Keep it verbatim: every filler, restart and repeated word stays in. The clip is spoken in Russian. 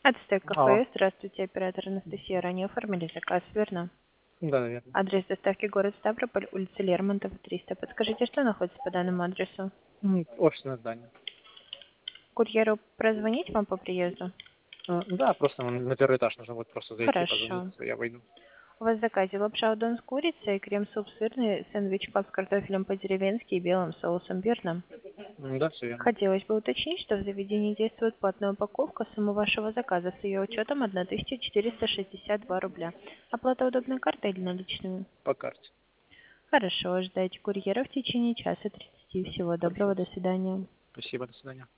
Ацтек Алло. кафе. Здравствуйте, оператор Анастасия. Ранее оформили заказ, верно? Да, наверное. Адрес доставки город Ставрополь, улица Лермонтова, триста. Подскажите, что находится по данному адресу? М, Офисное здание. Курьеру прозвонить вам по приезду? А, Да, просто на на первый этаж нужно будет просто зайти, Хорошо. позвонить, я выйду. У вас в заказе лапша удон с курицей, крем-суп сырный, сэндвич пап с картофелем по-деревенски и белым соусом, верно? М, Да, все верно. Хотелось бы уточнить, что в заведении действует платная упаковка. Сумма вашего заказа с ее учетом тысяча четыреста шестьдесят два рубля. Оплата удобной картой или наличными? По карте. Хорошо, ждайте курьера в течение часа тридцати. Всего доброго, Хорошо. до свидания. Спасибо, до свидания.